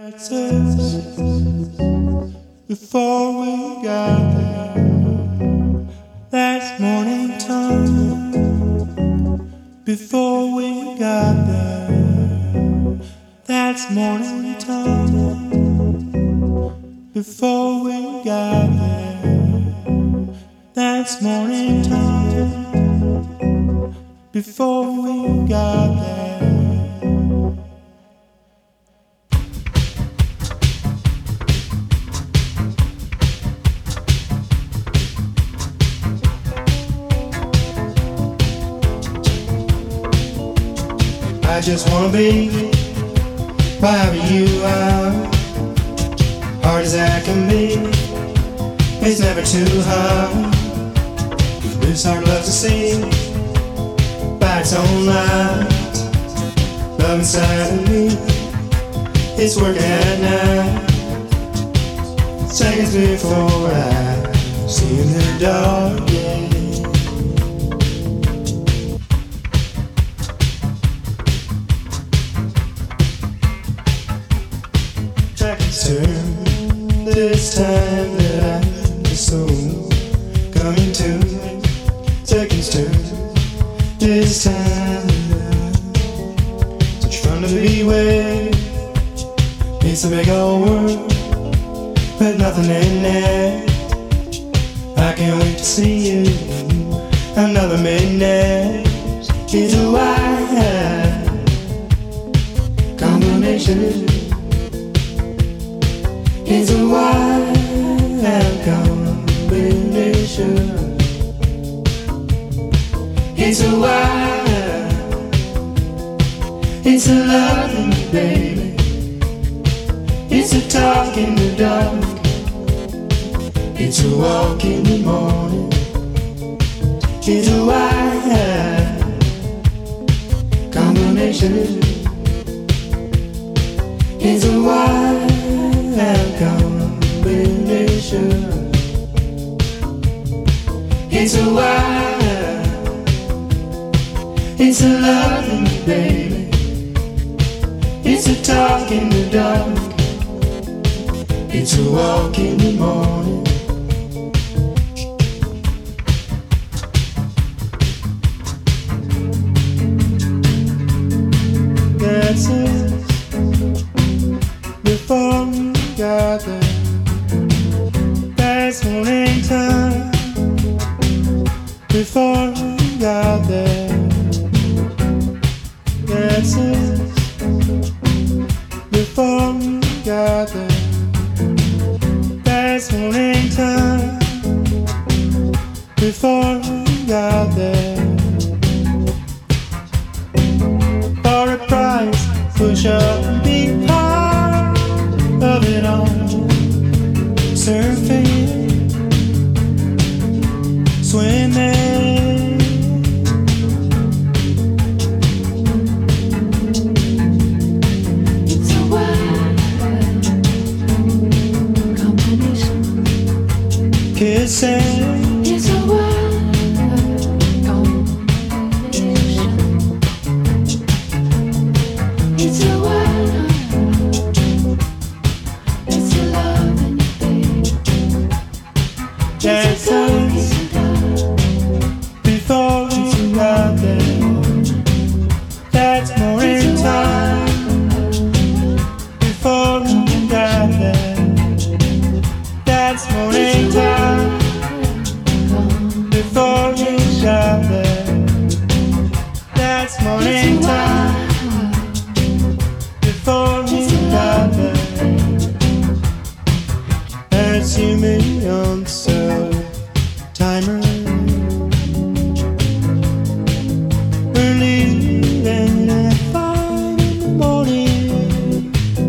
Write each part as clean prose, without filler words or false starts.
Before we got there, that's morning time. Before we got there, that's morning time. Before we got there, that's morning time. Before we got there. I just wanna be wherever you are, hard as I can be. It's never too hard. This heart loves to sing by its own light. Love inside of me, it's working at night. Seconds before I see in the dark, yeah. Turn this time that I'm so coming to. Seconds turn this time that I'm such fun to be with. It's a big old world with nothing in it. I can't wait to see you another midnight. It's a wild combination. It's a wild combination. It's a wild, it's a loving baby. It's a talk in the dark. It's a walk in the morning. It's a wild combination. It's a wild combination. It's a wild, it's a loving baby. It's a talk in the dark. It's a walk in the morning. That's it. Before we got there, that's morning time. Before we got there, that's it. Before we got there, that's morning time. Before we got there, for a price, push up and be part of it all. Surfing, swimming, it's a wild combination. kissing, It's a wild combination. It's a wild, it's a loving baby. that's us. Before we got there, that's morning time. Before we got there, that's morning time. Before we got there, that's morning time. Before we got there, that's you, me, on so timer. We're leaving at 5 in the morning.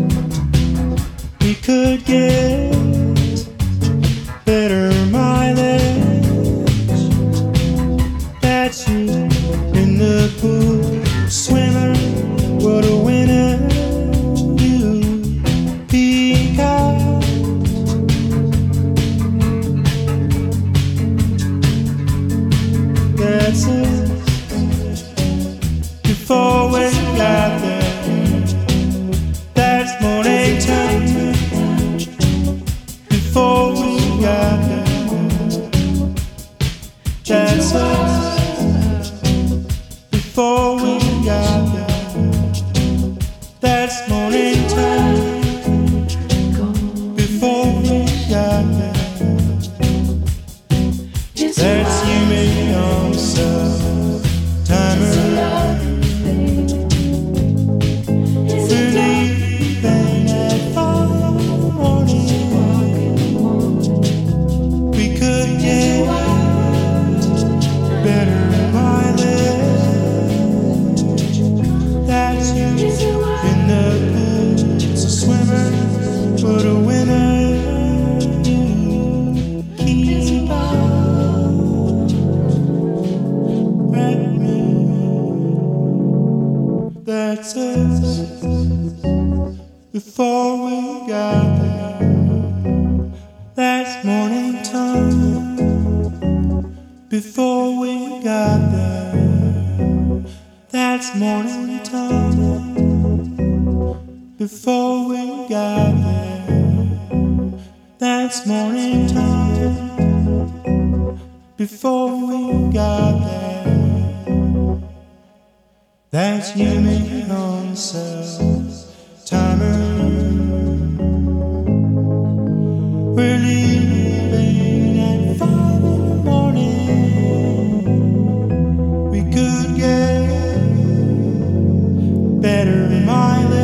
We could get better mileage. That's you in the pool, swimmer. What a winner you peacock. That's it. Before we got there, that's morning time. we got there. That's morning time. Before we got there. That's morning time. Before we got there. That's morning time. Before we got there. That's you, me, on the cell timer. We're leaving at 5 in the morning. We could get better mileage.